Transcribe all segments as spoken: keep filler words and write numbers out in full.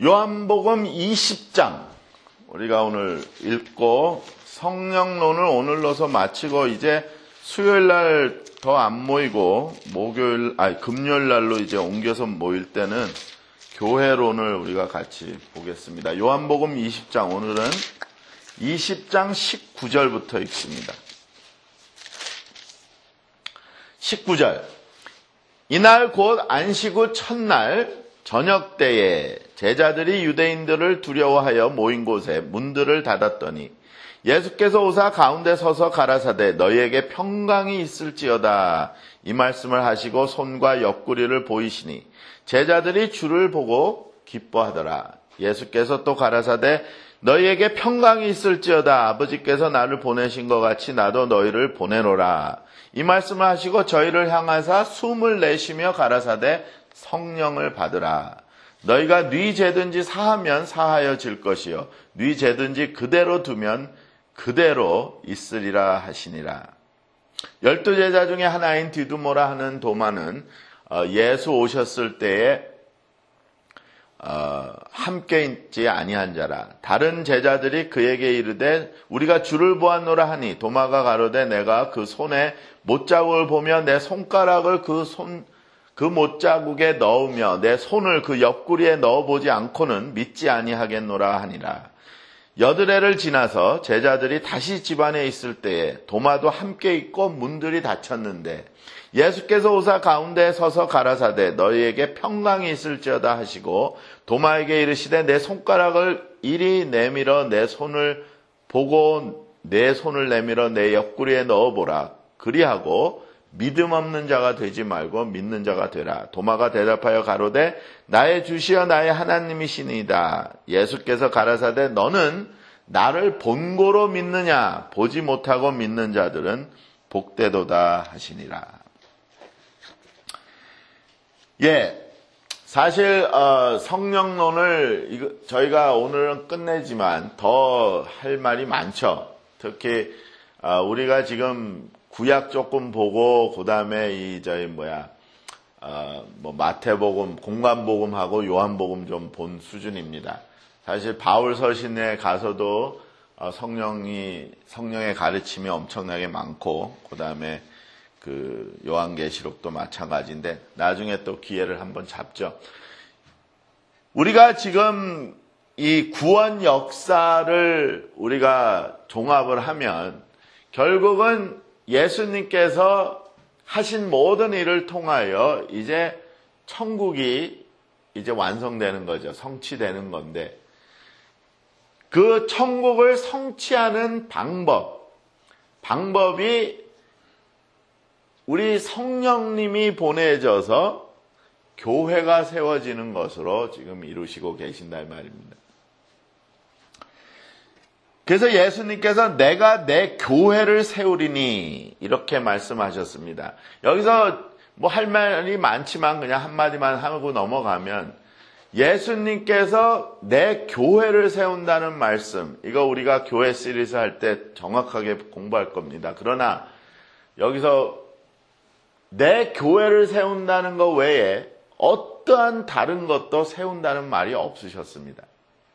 요한복음 이십 장 우리가 오늘 읽고 성령론을 오늘로서 마치고 이제 수요일 날 더 안 모이고 목요일 아니 금요일 날로 이제 옮겨서 모일 때는 교회론을 우리가 같이 보겠습니다. 요한복음 이십 장 오늘은 이십 장 십구 절부터 읽습니다. 십구 절. 이날 곧 안식 후 첫날 저녁 때에 제자들이 유대인들을 두려워하여 모인 곳에 문들을 닫았더니 예수께서 오사 가운데 서서 가라사대 너희에게 평강이 있을지어다 이 말씀을 하시고 손과 옆구리를 보이시니 제자들이 주를 보고 기뻐하더라. 예수께서 또 가라사대 너희에게 평강이 있을지어다 아버지께서 나를 보내신 것 같이 나도 너희를 보내노라 이 말씀을 하시고 저희를 향하사 숨을 내쉬며 가라사대 성령을 받으라. 너희가 네 죄든지 사하면 사하여질 것이요 네 죄든지 그대로 두면 그대로 있으리라 하시니라. 열두 제자 중에 하나인 디두모라 하는 도마는 예수 오셨을 때에 함께 있지 아니한 자라. 다른 제자들이 그에게 이르되 우리가 주를 보았노라 하니 도마가 가로되 내가 그 손에 못자국을 보며 내 손가락을 그 손 그 못자국에 넣으며 내 손을 그 옆구리에 넣어보지 않고는 믿지 아니하겠노라 하니라. 여드레를 지나서 제자들이 다시 집안에 있을 때에 도마도 함께 있고 문들이 닫혔는데 예수께서 오사 가운데 서서 가라사대 너희에게 평강이 있을지어다 하시고 도마에게 이르시되 내 손가락을 이리 내밀어 내 손을 보고 내 손을 내밀어 내 옆구리에 넣어보라. 그리하고 믿음 없는 자가 되지 말고 믿는 자가 되라. 도마가 대답하여 가로되 나의 주시여 나의 하나님이시니이다. 예수께서 가라사대 너는 나를 본고로 믿느냐 보지 못하고 믿는 자들은 복되도다 하시니라. 예, 사실 어, 성령론을 이거, 저희가 오늘은 끝내지만 더 할 말이 많죠. 특히 어, 우리가 지금 구약 조금 보고 그 다음에 이 저희 뭐야 어, 뭐 마태복음, 공관복음하고 요한복음 좀 본 수준입니다. 사실 바울 서신에 가서도 어, 성령이 성령의 가르침이 엄청나게 많고 그 다음에 그 요한계시록도 마찬가지인데 나중에 또 기회를 한번 잡죠. 우리가 지금 이 구원 역사를 우리가 종합을 하면 결국은 예수님께서 하신 모든 일을 통하여 이제 천국이 이제 완성되는 거죠. 성취되는 건데 그 천국을 성취하는 방법, 방법이 우리 성령님이 보내져서 교회가 세워지는 것으로 지금 이루시고 계신다 이 말입니다. 그래서 예수님께서 내가 내 교회를 세우리니 이렇게 말씀하셨습니다. 여기서 뭐 할 말이 많지만 그냥 한마디만 하고 넘어가면 예수님께서 내 교회를 세운다는 말씀, 이거 우리가 교회 시리즈 할 때 정확하게 공부할 겁니다. 그러나 여기서 내 교회를 세운다는 것 외에 어떠한 다른 것도 세운다는 말이 없으셨습니다.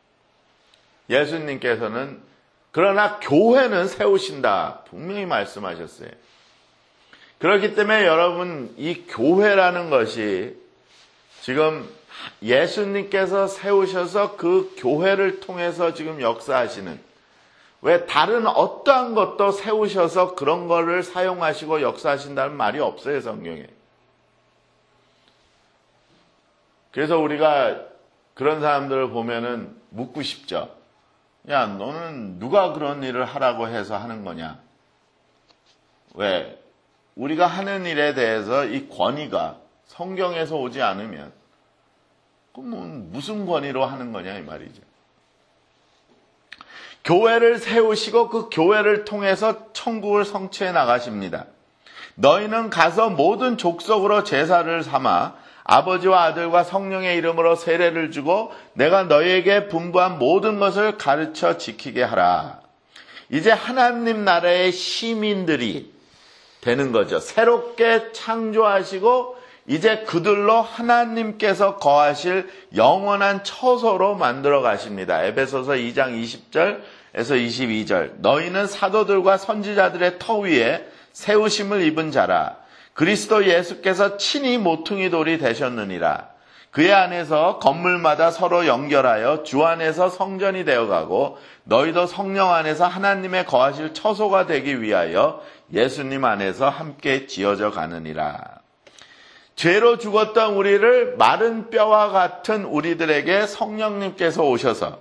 예수님께서는 그러나 교회는 세우신다 분명히 말씀하셨어요. 그렇기 때문에 여러분 이 교회라는 것이 지금 예수님께서 세우셔서 그 교회를 통해서 지금 역사하시는, 왜 다른 어떠한 것도 세우셔서 그런 거를 사용하시고 역사하신다는 말이 없어요 성경에. 그래서 우리가 그런 사람들을 보면은 묻고 싶죠. 야, 너는 누가 그런 일을 하라고 해서 하는 거냐? 왜? 우리가 하는 일에 대해서 이 권위가 성경에서 오지 않으면 그럼 무슨 권위로 하는 거냐 이 말이죠. 교회를 세우시고 그 교회를 통해서 천국을 성취해 나가십니다. 너희는 가서 모든 족속으로 제사를 삼아 아버지와 아들과 성령의 이름으로 세례를 주고 내가 너희에게 분부한 모든 것을 가르쳐 지키게 하라. 이제 하나님 나라의 시민들이 되는 거죠. 새롭게 창조하시고 이제 그들로 하나님께서 거하실 영원한 처소로 만들어 가십니다. 에베소서 이 장 이십 절에서 이십이 절. 너희는 사도들과 선지자들의 터 위에 세우심을 입은 자라. 그리스도 예수께서 친히 모퉁이 돌이 되셨느니라. 그의 안에서 건물마다 서로 연결하여 주 안에서 성전이 되어가고 너희도 성령 안에서 하나님의 거하실 처소가 되기 위하여 예수님 안에서 함께 지어져 가느니라. 죄로 죽었던 우리를 마른 뼈와 같은 우리들에게 성령님께서 오셔서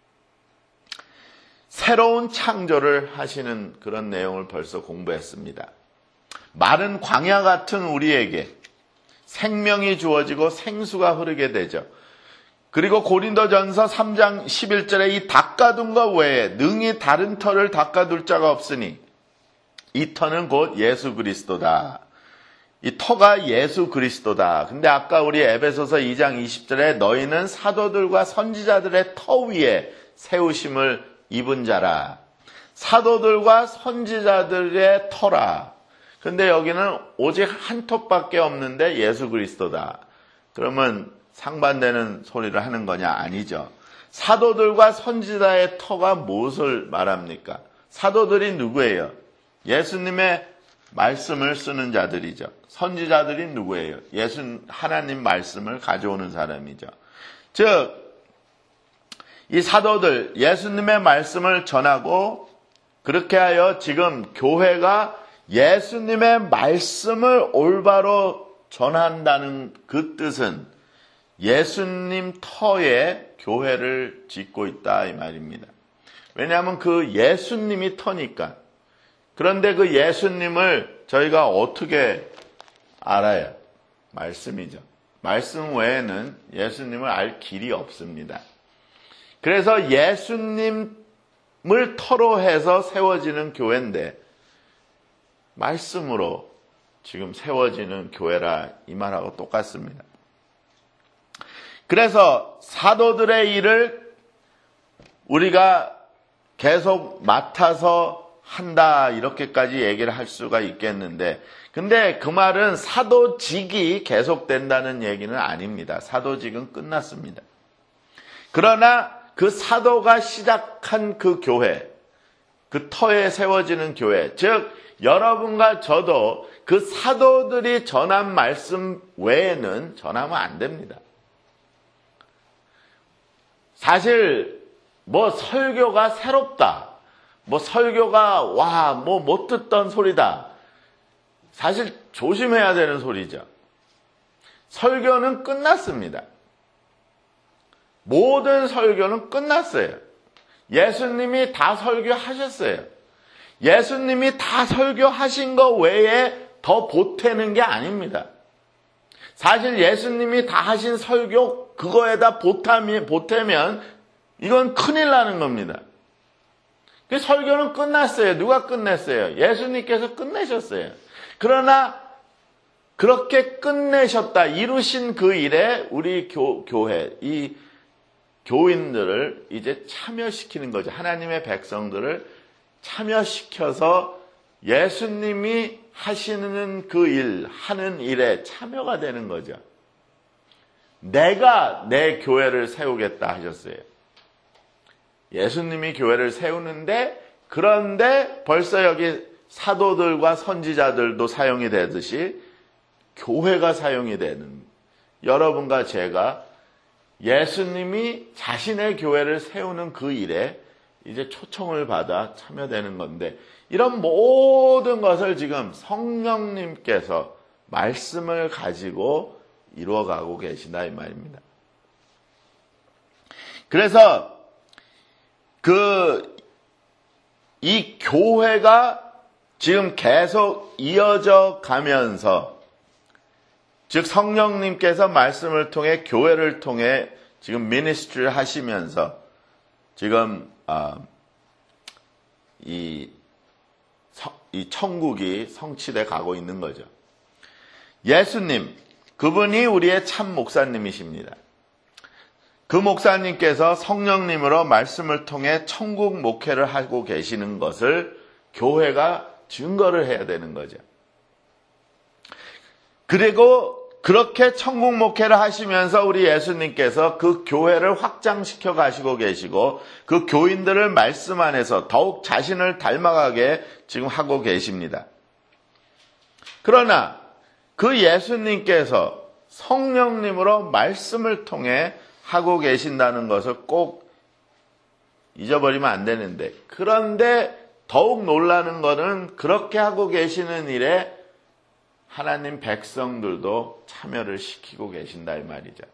새로운 창조를 하시는 그런 내용을 벌써 공부했습니다. 마른 광야 같은 우리에게 생명이 주어지고 생수가 흐르게 되죠. 그리고 고린도전서 삼 장 십일 절에 이 닦아둔 것 외에 능히 다른 터를 닦아둘 자가 없으니 이 터는 곧 예수 그리스도다. 이 터가 예수 그리스도다. 근데 아까 우리 에베소서 이 장 이십 절에 너희는 사도들과 선지자들의 터 위에 세우심을 입은 자라. 사도들과 선지자들의 터라. 근데 여기는 오직 한 톱밖에 없는데 예수 그리스도다. 그러면 상반되는 소리를 하는 거냐? 아니죠. 사도들과 선지자의 터가 무엇을 말합니까? 사도들이 누구예요? 예수님의 말씀을 쓰는 자들이죠. 선지자들이 누구예요? 예수 하나님 말씀을 가져오는 사람이죠. 즉, 이 사도들 예수님의 말씀을 전하고 그렇게 하여 지금 교회가 예수님의 말씀을 올바로 전한다는 그 뜻은 예수님 터에 교회를 짓고 있다 이 말입니다. 왜냐하면 그 예수님이 터니까. 그런데 그 예수님을 저희가 어떻게 알아요? 말씀이죠. 말씀 외에는 예수님을 알 길이 없습니다. 그래서 예수님을 터로 해서 세워지는 교회인데 말씀으로 지금 세워지는 교회라 이 말하고 똑같습니다. 그래서 사도들의 일을 우리가 계속 맡아서 한다 이렇게까지 얘기를 할 수가 있겠는데 근데 그 말은 사도직이 계속된다는 얘기는 아닙니다. 사도직은 끝났습니다. 그러나 그 사도가 시작한 그 교회, 그 터에 세워지는 교회, 즉 여러분과 저도 그 사도들이 전한 말씀 외에는 전하면 안 됩니다. 사실 뭐 설교가 새롭다, 뭐 설교가 와, 뭐 못 듣던 소리다. 사실 조심해야 되는 소리죠. 설교는 끝났습니다. 모든 설교는 끝났어요. 예수님이 다 설교하셨어요. 예수님이 다 설교하신 거 외에 더 보태는 게 아닙니다. 사실 예수님이 다 하신 설교 그거에다 보태면, 보태면 이건 큰일 나는 겁니다. 그 설교는 끝났어요. 누가 끝냈어요? 예수님께서 끝내셨어요. 그러나 그렇게 끝내셨다, 이루신 그 일에 우리 교, 교회, 이 교인들을 이제 참여시키는 거죠. 하나님의 백성들을 참여시켜서 예수님이 하시는 그 일, 하는 일에 참여가 되는 거죠. 내가 내 교회를 세우겠다 하셨어요. 예수님이 교회를 세우는데, 그런데 벌써 여기 사도들과 선지자들도 사용이 되듯이 교회가 사용이 되는, 여러분과 제가 예수님이 자신의 교회를 세우는 그 일에 이제 초청을 받아 참여되는 건데, 이런 모든 것을 지금 성령님께서 말씀을 가지고 이루어가고 계시다 이 말입니다. 그래서 그 이 교회가 지금 계속 이어져 가면서, 즉 성령님께서 말씀을 통해 교회를 통해 지금 미니스트리를 하시면서 지금 어, 이, 이 천국이 성취돼 가고 있는 거죠. 예수님, 그분이 우리의 참 목사님이십니다. 그 목사님께서 성령님으로 말씀을 통해 천국 목회를 하고 계시는 것을 교회가 증거를 해야 되는 거죠. 그리고 그렇게 천국 목회를 하시면서 우리 예수님께서 그 교회를 확장시켜 가시고 계시고 그 교인들을 말씀 안에서 더욱 자신을 닮아가게 지금 하고 계십니다. 그러나 그 예수님께서 성령님으로 말씀을 통해 하고 계신다는 것을 꼭 잊어버리면 안 되는데, 그런데 더욱 놀라는 것은 그렇게 하고 계시는 일에 하나님 백성들도 참여를 시키고 계신다 이 말이죠.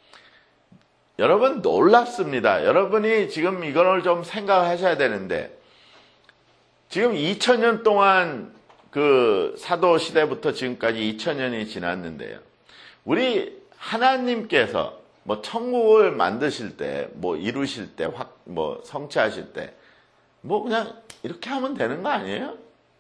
여러분 놀랍습니다. 여러분이 지금 이걸 좀 생각하셔야 되는데, 지금 이천 년 동안 그 사도 시대부터 지금까지 이천 년이 지났는데요. 우리 하나님께서 뭐 천국을 만드실 때, 뭐 이루실 때, 확 뭐 성취하실 때, 뭐 그냥 이렇게 하면 되는 거 아니에요?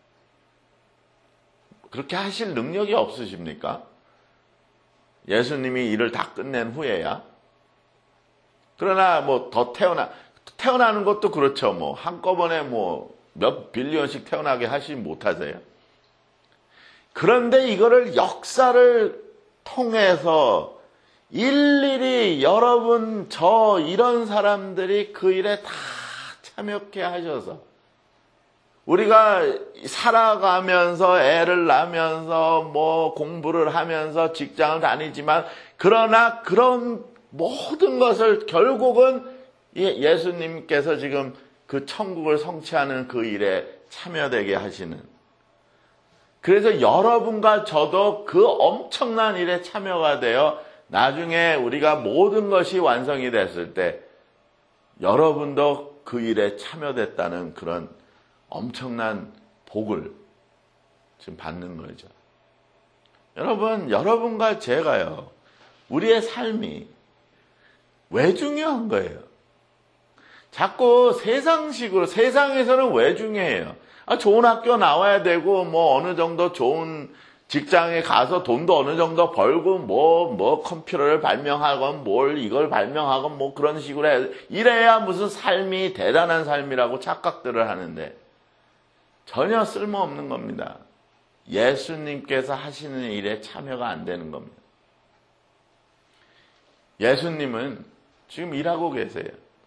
그렇게 하실 능력이 없으십니까? 예수님이 일을 다 끝낸 후에야. 그러나 뭐 더 태어나 태어나는 것도 그렇죠. 뭐 한꺼번에 뭐 몇 빌리언씩 태어나게 하시지 못하세요. 그런데 이거를 역사를 통해서 일일이 여러분 저 이런 사람들이 그 일에 다 참여케 하셔서 우리가 살아가면서 애를 낳으면서 뭐 공부를 하면서 직장을 다니지만 그러나 그런 모든 것을 결국은 예수님께서 지금 그 천국을 성취하는 그 일에 참여되게 하시는, 그래서 여러분과 저도 그 엄청난 일에 참여가 되어 나중에 우리가 모든 것이 완성이 됐을 때 여러분도 그 일에 참여됐다는 그런 엄청난 복을 지금 받는 거죠. 여러분, 여러분과 제가요, 우리의 삶이 왜 중요한 거예요? 자꾸 세상식으로, 세상에서는 왜 중요해요? 아, 좋은 학교 나와야 되고, 뭐, 어느 정도 좋은 직장에 가서 돈도 어느 정도 벌고, 뭐, 뭐, 컴퓨터를 발명하건, 뭘 이걸 발명하건, 뭐, 그런 식으로 해. 이래야 무슨 삶이 대단한 삶이라고 착각들을 하는데, 전혀 쓸모없는 겁니다. 예수님께서 하시는 일에 참여가 안 되는 겁니다. 예수님은 지금 일하고 계세요.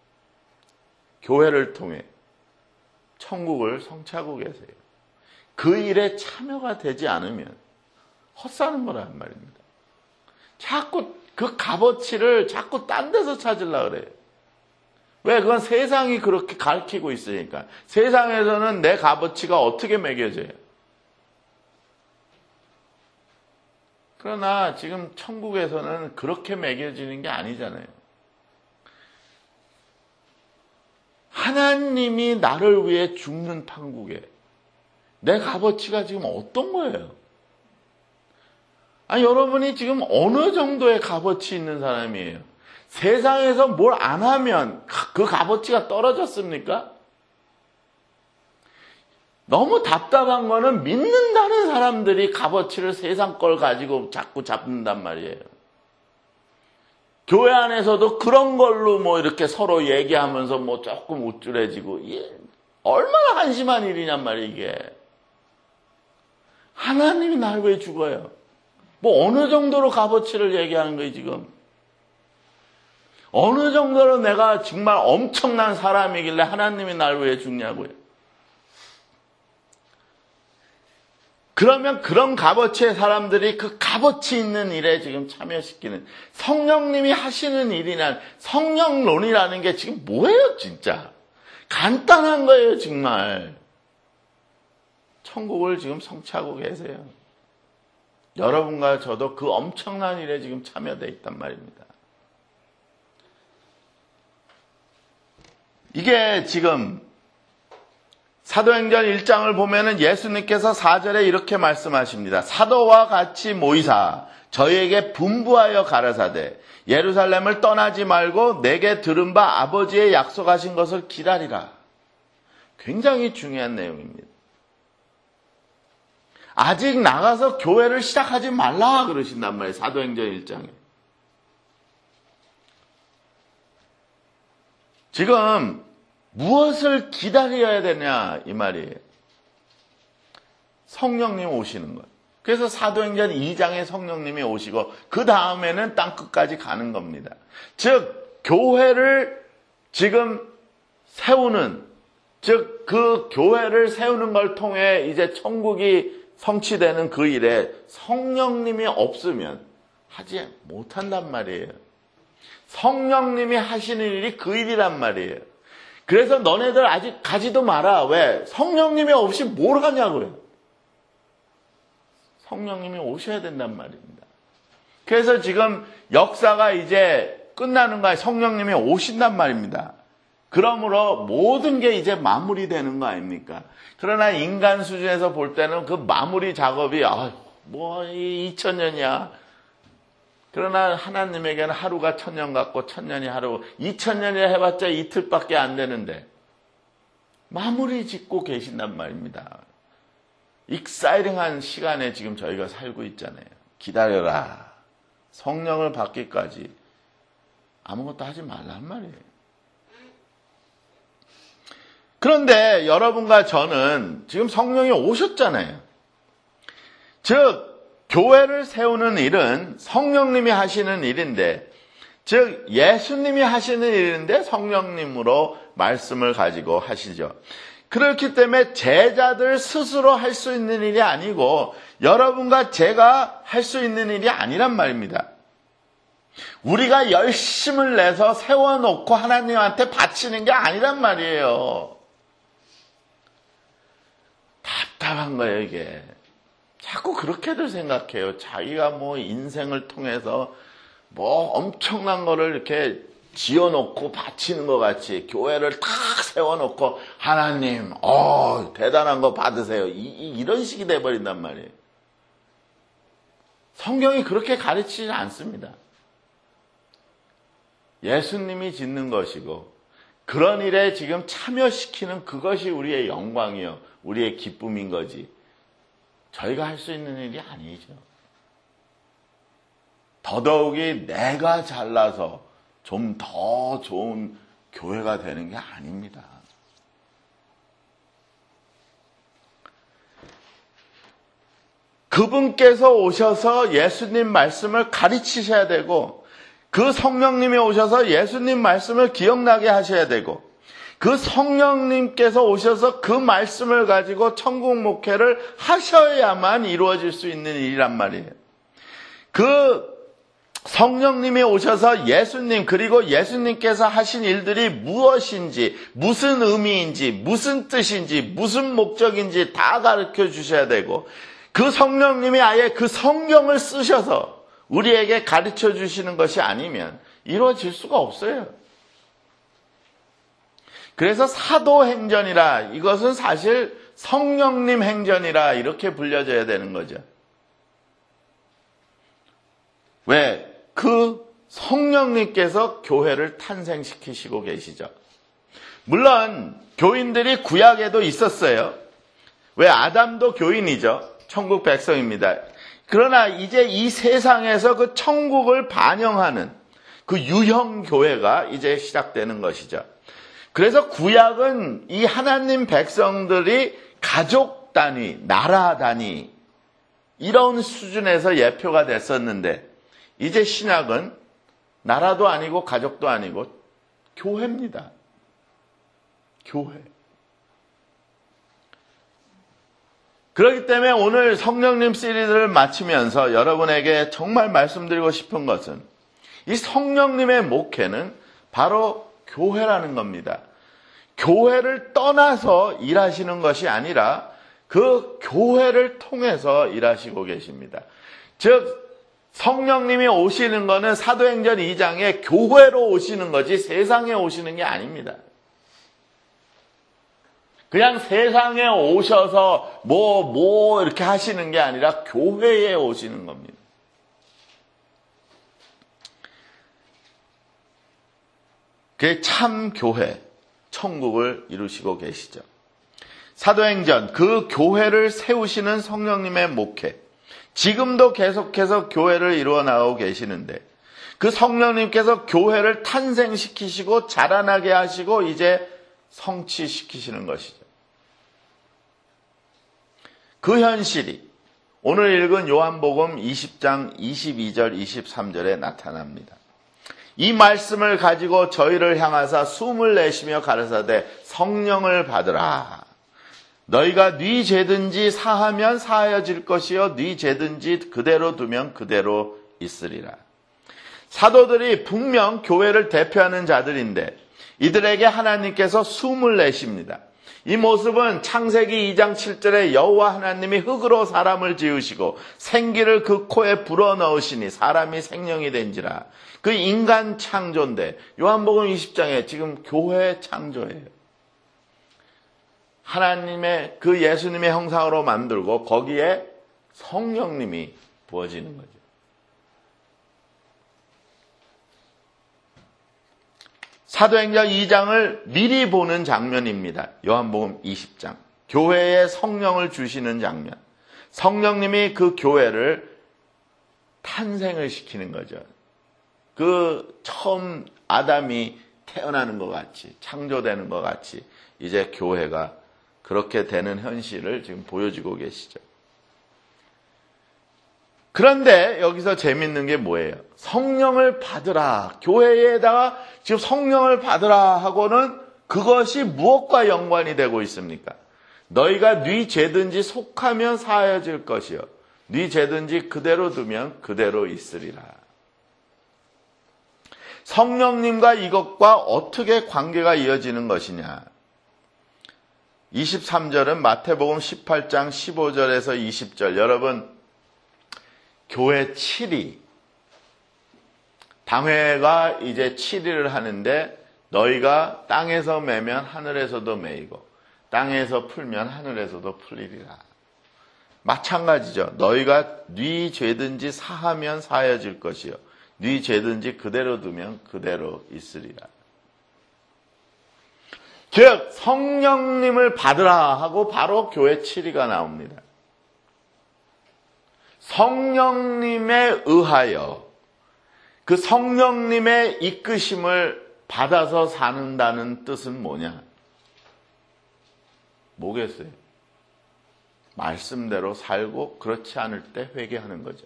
교회를 통해 천국을 성취하고 계세요. 그 일에 참여가 되지 않으면 헛사는 거란 말입니다. 자꾸 그 값어치를 자꾸 딴 데서 찾으려고 그래요. 왜? 그건 세상이 그렇게 가르치고 있으니까. 세상에서는 내 값어치가 어떻게 매겨져요? 그러나 지금 천국에서는 그렇게 매겨지는 게 아니잖아요. 하나님이 나를 위해 죽는 판국에 내 값어치가 지금 어떤 거예요? 아니, 여러분이 지금 어느 정도의 값어치 있는 사람이에요? 세상에서 뭘 안 하면 그 값어치가 떨어졌습니까? 너무 답답한 거는 믿는다는 사람들이 값어치를 세상 걸 가지고 자꾸 잡는단 말이에요. 교회 안에서도 그런 걸로 뭐 이렇게 서로 얘기하면서 뭐 조금 우쭐해지고, 이게 얼마나 한심한 일이냔 말이에요, 이게. 하나님이 날 왜 죽어요? 뭐 어느 정도로 값어치를 얘기하는 거예요, 지금? 어느 정도로 내가 정말 엄청난 사람이길래 하나님이 날 왜 죽냐고요? 그러면 그런 값어치의 사람들이 그 값어치 있는 일에 지금 참여시키는, 성령님이 하시는 일이란 성령론이라는 게 지금 뭐예요, 진짜? 간단한 거예요, 정말. 천국을 지금 성취하고 계세요. 여러분과 저도 그 엄청난 일에 지금 참여되어 있단 말입니다. 이게 지금 사도행전 일 장을 보면은 예수님께서 사 절에 이렇게 말씀하십니다. 사도와 같이 모이사 저희에게 분부하여 가라사대 예루살렘을 떠나지 말고 내게 들은 바 아버지의 약속하신 것을 기다리라. 굉장히 중요한 내용입니다. 아직 나가서 교회를 시작하지 말라 그러신단 말이에요. 사도행전 일 장에. 지금 무엇을 기다려야 되냐 이 말이에요. 성령님 오시는 것. 그래서 사도행전 이 장에 성령님이 오시고 그 다음에는 땅끝까지 가는 겁니다. 즉 교회를 지금 세우는, 즉 그 교회를 세우는 걸 통해 이제 천국이 성취되는 그 일에 성령님이 없으면 하지 못한단 말이에요. 성령님이 하시는 일이 그 일이란 말이에요. 그래서 너네들 아직 가지도 마라. 왜? 성령님이 없이 뭘 하냐고요. 성령님이 오셔야 된단 말입니다. 그래서 지금 역사가 이제 끝나는 거예요. 성령님이 오신단 말입니다. 그러므로 모든 게 이제 마무리되는 거 아닙니까? 그러나 인간 수준에서 볼 때는 그 마무리 작업이 아, 뭐 이천 년이야. 그러나 하나님에게는 하루가 천년 같고 천년이 하루, 이천 년이라 해봤자 이틀밖에 안 되는데 마무리 짓고 계신단 말입니다. 익사이링한 시간에 지금 저희가 살고 있잖아요. 기다려라. 성령을 받기까지 아무것도 하지 말란 말이에요. 그런데 여러분과 저는 지금 성령이 오셨잖아요. 즉 교회를 세우는 일은 성령님이 하시는 일인데, 즉 예수님이 하시는 일인데 성령님으로 말씀을 가지고 하시죠. 그렇기 때문에 제자들 스스로 할 수 있는 일이 아니고 여러분과 제가 할 수 있는 일이 아니란 말입니다. 우리가 열심을 내서 세워놓고 하나님한테 바치는 게 아니란 말이에요. 답답한 거예요, 이게. 자꾸 그렇게들 생각해요. 자기가 뭐 인생을 통해서 뭐 엄청난 거를 이렇게 지어놓고 바치는 것 같이 교회를 탁 세워놓고 하나님, 어, 대단한 거 받으세요. 이, 이, 이런 식이 돼버린단 말이에요. 성경이 그렇게 가르치지 않습니다. 예수님이 짓는 것이고 그런 일에 지금 참여시키는 그것이 우리의 영광이요. 우리의 기쁨인 거지. 저희가 할 수 있는 일이 아니죠. 더더욱이 내가 잘나서 좀 더 좋은 교회가 되는 게 아닙니다. 그분께서 오셔서 예수님 말씀을 가르치셔야 되고 그 성령님이 오셔서 예수님 말씀을 기억나게 하셔야 되고 그 성령님께서 오셔서 그 말씀을 가지고 천국 목회를 하셔야만 이루어질 수 있는 일이란 말이에요. 그 성령님이 오셔서 예수님 그리고 예수님께서 하신 일들이 무엇인지 무슨 의미인지 무슨 뜻인지 무슨 목적인지 다 가르쳐 주셔야 되고 그 성령님이 아예 그 성경을 쓰셔서 우리에게 가르쳐 주시는 것이 아니면 이루어질 수가 없어요. 그래서 사도행전이라 이것은 사실 성령님 행전이라 이렇게 불려져야 되는 거죠. 왜? 그 성령님께서 교회를 탄생시키시고 계시죠. 물론 교인들이 구약에도 있었어요. 왜? 아담도 교인이죠. 천국 백성입니다. 그러나 이제 이 세상에서 그 천국을 반영하는 그 유형 교회가 이제 시작되는 것이죠. 그래서 구약은 이 하나님 백성들이 가족 단위, 나라 단위 이런 수준에서 예표가 됐었는데 이제 신약은 나라도 아니고 가족도 아니고 교회입니다. 교회. 그렇기 때문에 오늘 성령님 시리즈를 마치면서 여러분에게 정말 말씀드리고 싶은 것은 이 성령님의 목회는 바로 교회라는 겁니다. 교회를 떠나서 일하시는 것이 아니라 그 교회를 통해서 일하시고 계십니다. 즉 성령님이 오시는 것은 사도행전 이 장에 교회로 오시는 거지 세상에 오시는 게 아닙니다. 그냥 세상에 오셔서 뭐, 뭐 이렇게 하시는 게 아니라 교회에 오시는 겁니다. 그게 참 교회, 천국을 이루시고 계시죠. 사도행전, 그 교회를 세우시는 성령님의 목회, 지금도 계속해서 교회를 이루어 나가고 계시는데 그 성령님께서 교회를 탄생시키시고 자라나게 하시고 이제 성취시키시는 것이죠. 그 현실이 오늘 읽은 요한복음 이십 장 이십이 절 이십삼 절에 나타납니다. 이 말씀을 가지고 저희를 향하사 숨을 내쉬며 가르사대 성령을 받으라. 너희가 네 죄든지 사하면 사하여질 것이요 네 죄든지 그대로 두면 그대로 있으리라. 사도들이 분명 교회를 대표하는 자들인데 이들에게 하나님께서 숨을 내십니다. 이 모습은 창세기 이 장 칠 절에 여호와 하나님이 흙으로 사람을 지으시고 생기를 그 코에 불어넣으시니 사람이 생명이 된지라. 그 인간 창조인데 요한복음 이십 장에 지금 교회 창조예요. 하나님의 그 예수님의 형상으로 만들고 거기에 성령님이 부어지는 거죠. 사도행전 이 장을 미리 보는 장면입니다. 요한복음 이십 장. 교회에 성령을 주시는 장면. 성령님이 그 교회를 탄생을 시키는 거죠. 그 처음 아담이 태어나는 것 같이, 창조되는 것 같이 이제 교회가 그렇게 되는 현실을 지금 보여주고 계시죠. 그런데 여기서 재밌는 게 뭐예요? 성령을 받으라. 교회에다가 지금 성령을 받으라 하고는 그것이 무엇과 연관이 되고 있습니까? 너희가 네 죄든지 속하면 사하여질 것이요 네 죄든지 그대로 두면 그대로 있으리라. 성령님과 이것과 어떻게 관계가 이어지는 것이냐? 이십삼 절은 마태복음 십팔 장 십오 절에서 이십 절. 여러분, 교회 칠 위, 당회가 이제 칠 위를 하는데 너희가 땅에서 매면 하늘에서도 매이고 땅에서 풀면 하늘에서도 풀리리라. 마찬가지죠. 너희가 네 죄든지 사하면 사하여질 것이요 네 죄든지 그대로 두면 그대로 있으리라. 즉 성령님을 받으라 하고 바로 교회 칠 위가 나옵니다. 성령님에 의하여 그 성령님의 이끄심을 받아서 사는다는 뜻은 뭐냐? 뭐겠어요? 말씀대로 살고 그렇지 않을 때 회개하는 거죠.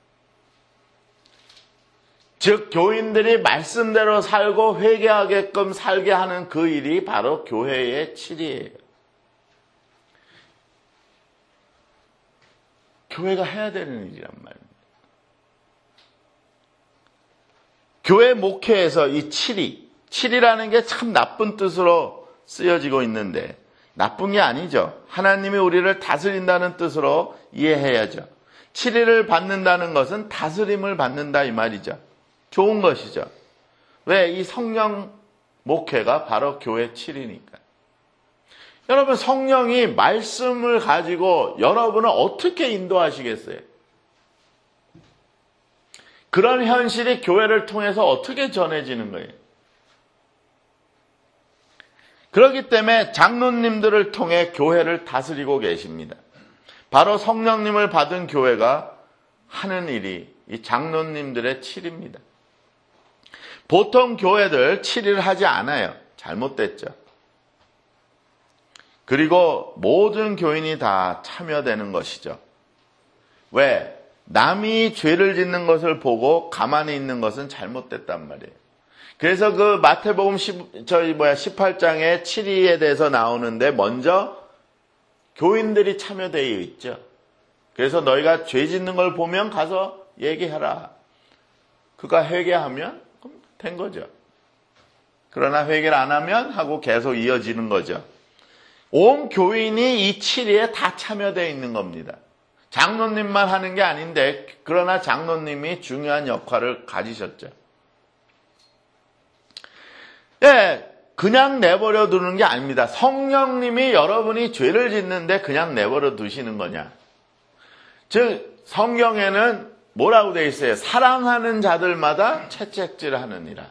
즉 교인들이 말씀대로 살고 회개하게끔 살게 하는 그 일이 바로 교회의 칠 위예요. 교회가 해야 되는 일이란 말입니다. 교회 목회에서 이 칠 위, 칠 위라는 게 참 나쁜 뜻으로 쓰여지고 있는데 나쁜 게 아니죠. 하나님이 우리를 다스린다는 뜻으로 이해해야죠. 칠 위를 받는다는 것은 다스림을 받는다 이 말이죠. 좋은 것이죠. 왜? 이 성령 목회가 바로 교회 칠 위니까. 여러분, 성령이 말씀을 가지고 여러분을 어떻게 인도하시겠어요? 그런 현실이 교회를 통해서 어떻게 전해지는 거예요? 그렇기 때문에 장로님들을 통해 교회를 다스리고 계십니다. 바로 성령님을 받은 교회가 하는 일이 이 장로님들의 칠 위입니다. 보통 교회들 칠 위를 하지 않아요. 잘못됐죠. 그리고 모든 교인이 다 참여되는 것이죠. 왜? 남이 죄를 짓는 것을 보고 가만히 있는 것은 잘못됐단 말이에요. 그래서 그 마태복음 십, 저희 뭐야 십팔 장에 칠 위에 대해서 나오는데 먼저 교인들이 참여되어 있죠. 그래서 너희가 죄 짓는 걸 보면 가서 얘기해라. 그가 회개하면 그럼 된 거죠. 그러나 회개를 안 하면 하고 계속 이어지는 거죠. 온 교인이 이 칠 위에 다 참여되어 있는 겁니다. 장로님만 하는 게 아닌데 그러나 장로님이 중요한 역할을 가지셨죠. 예, 그냥 내버려 두는 게 아닙니다. 성령님이 여러분이 죄를 짓는데 그냥 내버려 두시는 거냐. 즉 성경에는 뭐라고 되어 있어요? 사랑하는 자들마다 채찍질을 하느니라.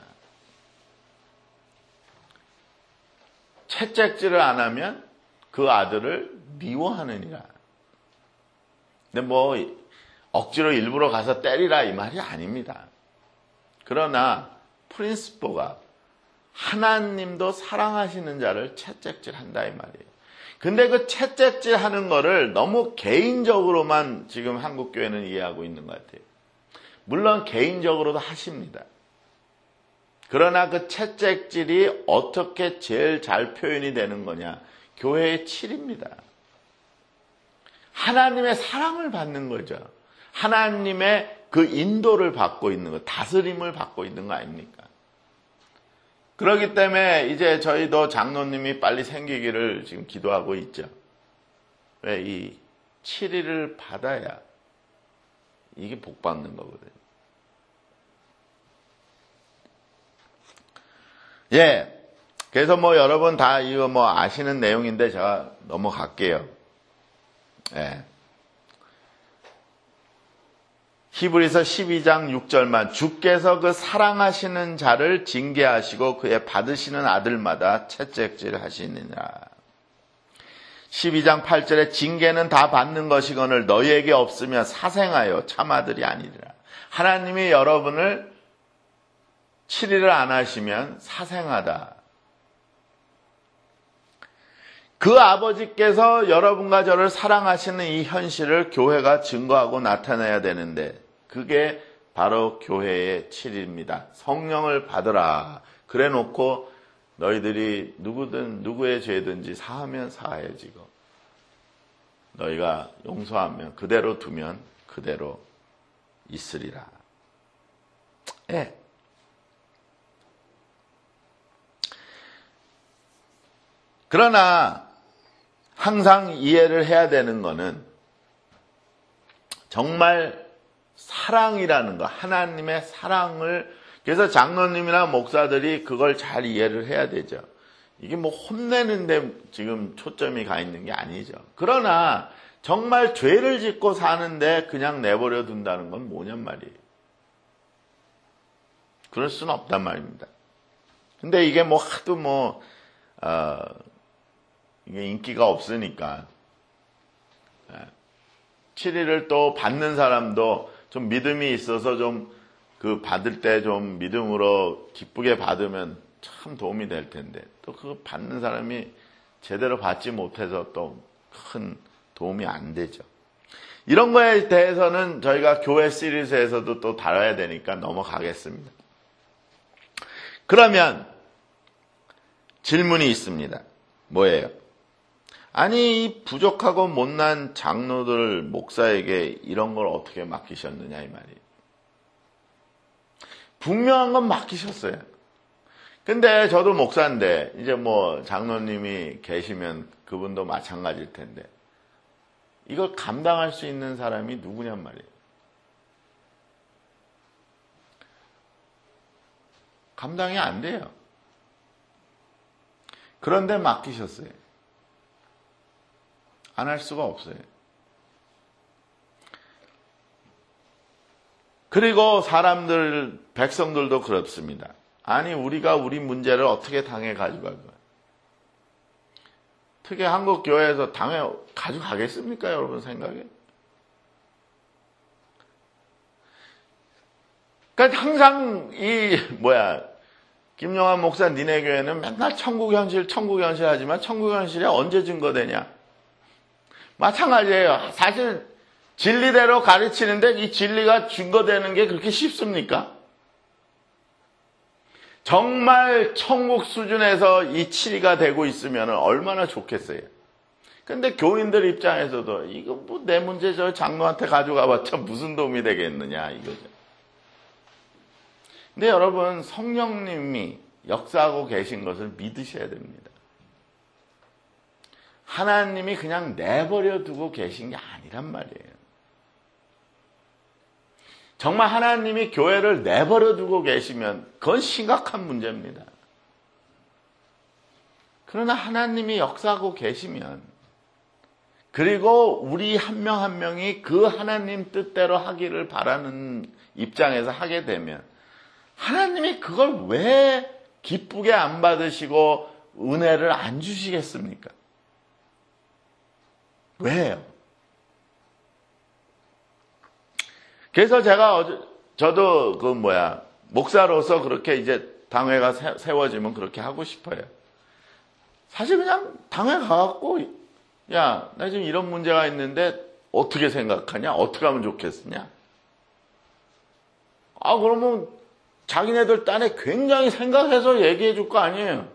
채찍질을 안 하면 그 아들을 미워하느니라. 근데 뭐 억지로 일부러 가서 때리라 이 말이 아닙니다. 그러나 프린시포가 하나님도 사랑하시는 자를 채찍질한다 이 말이에요. 근데 그 채찍질 하는 거를 너무 개인적으로만 지금 한국교회는 이해하고 있는 것 같아요. 물론 개인적으로도 하십니다. 그러나 그 채찍질이 어떻게 제일 잘 표현이 되는 거냐? 교회의 칠입니다. 하나님의 사랑을 받는 거죠. 하나님의 그 인도를 받고 있는 거, 다스림을 받고 있는 거 아닙니까? 그렇기 때문에 이제 저희도 장로님이 빨리 생기기를 지금 기도하고 있죠. 왜? 이 칠의를 받아야 이게 복 받는 거거든요. 예. 그래서 뭐 여러분 다 이거 뭐 아시는 내용인데 제가 넘어갈게요. 예. 히브리서 십이 장 육 절만 주께서 그 사랑하시는 자를 징계하시고 그의 받으시는 아들마다 채찍질 하시느니라. 십이 장 팔 절에 징계는 다 받는 것이거늘 너희에게 없으면 사생하여 참아들이 아니리라. 하나님이 여러분을 칠의를 안 하시면 사생하다. 그 아버지께서 여러분과 저를 사랑하시는 이 현실을 교회가 증거하고 나타내야 되는데 그게 바로 교회의 칠의입니다. 성령을 받으라. 그래 놓고 너희들이 누구든 누구의 죄든지 사하면 사해지고 너희가 용서하면 그대로 두면 그대로 있으리라. 예. 그러나 항상 이해를 해야 되는 거는 정말 사랑이라는 거, 하나님의 사랑을, 그래서 장로님이나 목사들이 그걸 잘 이해를 해야 되죠. 이게 뭐 혼내는데 지금 초점이 가 있는 게 아니죠. 그러나 정말 죄를 짓고 사는데 그냥 내버려 둔다는 건 뭐냔 말이에요. 그럴 수는 없단 말입니다. 근데 이게 뭐 하도 뭐 어, 이게 인기가 없으니까 칠의를 또 받는 사람도 좀 믿음이 있어서 좀 그 받을 때 좀 믿음으로 기쁘게 받으면 참 도움이 될 텐데 또 그 받는 사람이 제대로 받지 못해서 또 큰 도움이 안 되죠. 이런 거에 대해서는 저희가 교회 시리즈에서도 또 다뤄야 되니까 넘어가겠습니다. 그러면 질문이 있습니다. 뭐예요? 아니 이 부족하고 못난 장로들 목사에게 이런 걸 어떻게 맡기셨느냐 이 말이에요. 분명한 건 맡기셨어요. 근데 저도 목사인데 이제 뭐 장로님이 계시면 그분도 마찬가지일 텐데 이걸 감당할 수 있는 사람이 누구냔 말이에요. 감당이 안 돼요. 그런데 맡기셨어요. 안 할 수가 없어요. 그리고 사람들, 백성들도 그렇습니다. 아니 우리가 우리 문제를 어떻게 당해 가져갈 거야? 특히 한국 교회에서 당해 가져가겠습니까, 여러분 생각에? 그러니까 항상 이 뭐야 김용환 목사 니네 교회는 맨날 천국 현실, 천국 현실 하지만 천국 현실이 언제 증거되냐? 마찬가지예요. 사실 진리대로 가르치는데 이 진리가 증거되는 게 그렇게 쉽습니까? 정말 천국 수준에서 이 칠의가 되고 있으면 얼마나 좋겠어요. 근데 교인들 입장에서도 이거 뭐 내 문제 저 장로한테 가져가봤자 무슨 도움이 되겠느냐 이거죠. 근데 여러분 성령님이 역사하고 계신 것을 믿으셔야 됩니다. 하나님이 그냥 내버려 두고 계신 게 아니란 말이에요. 정말 하나님이 교회를 내버려 두고 계시면 그건 심각한 문제입니다. 그러나 하나님이 역사하고 계시면 그리고 우리 한 명 한 명이 그 하나님 뜻대로 하기를 바라는 입장에서 하게 되면 하나님이 그걸 왜 기쁘게 안 받으시고 은혜를 안 주시겠습니까? 왜요? 그래서 제가 어제, 저도 그 뭐야, 목사로서 그렇게 이제 당회가 세워지면 그렇게 하고 싶어요. 사실 그냥 당회 가갖고 야, 나 지금 이런 문제가 있는데 어떻게 생각하냐? 어떻게 하면 좋겠느냐? 아, 그러면 자기네들 딴에 굉장히 생각해서 얘기해 줄 거 아니에요.